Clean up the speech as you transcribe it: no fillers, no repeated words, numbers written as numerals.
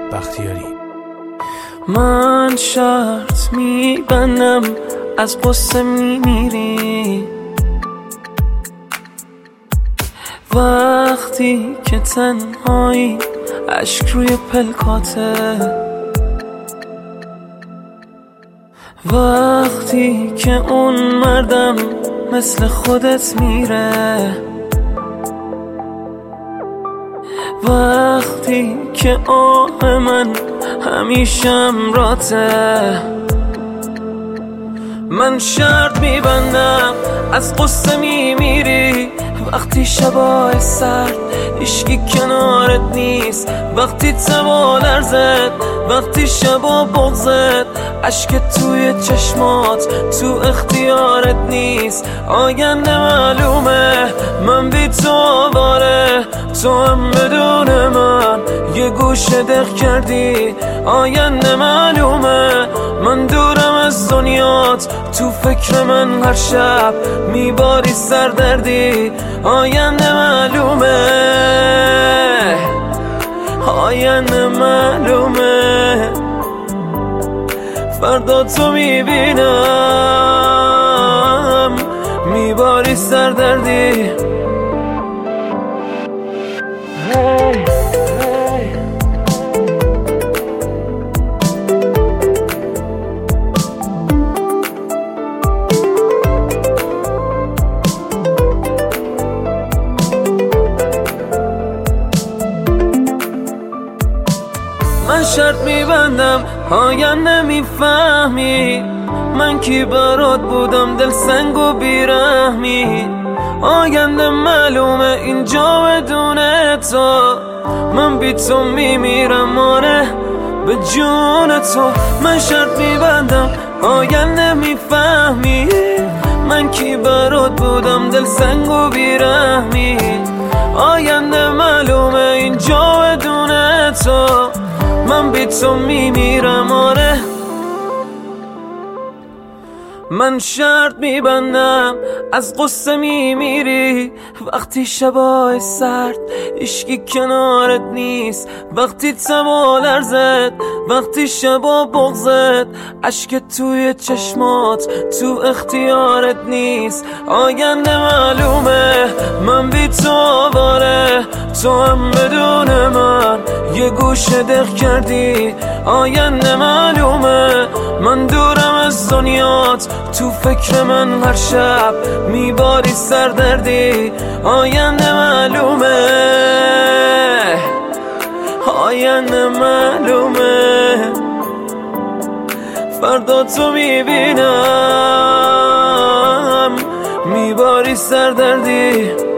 بختیاری. من شرط میبندم از قصه میمیری وقتی که تنهایی اشک روی پلکاته، وقتی که اون مردم مثل خودت میره، وقتی که آه من همیشه امراته. من شرط میبندم از قصه میمیری وقتی شبای سرد هیچکی کنارت نیست، وقتی تبا لرزد، وقتی شبا بغزد اشک توی چشمات تو اختیارت نیست. آینده معلومه من بی تو آواره، تو هم بدون من یه گوشه دق کردی. آینده معلومه من دورم از دنیات، تو فکر من هر شب میباری سردردی. آینده معلومه، آینده معلومه فردا تو میبینم میباری سردردی. من شرط میبندم آینده میفهمی من کی برات بودم، دل سنگ و بیرحمی. آینده معلومه اینجا بدون تو من بی تو میمیرم، آره به جون تو. من شرط میبندم آینده میفهمی من کی برات بودم، دل سنگ و بیرحمی. آینده معلومه اینجا بدون تو من بی تو میمیرم، آره. من شرط میبندم از قصه میمیری وقتی شبای سرد هیچکی کنارت نیست، وقتی تبا لرزد، وقتی شبا بغزد اشک توی چشمات تو اختیارت نیست. آینده معلومه من بی تو آواره، تو هم بدون من یه گوشه دق کردی. آینده معلومه من دورم از دنیات، تو فکر من هر شب میباری سردردی. آینده معلومه، آینده معلومه فردا تو میبینم میباری سردردی.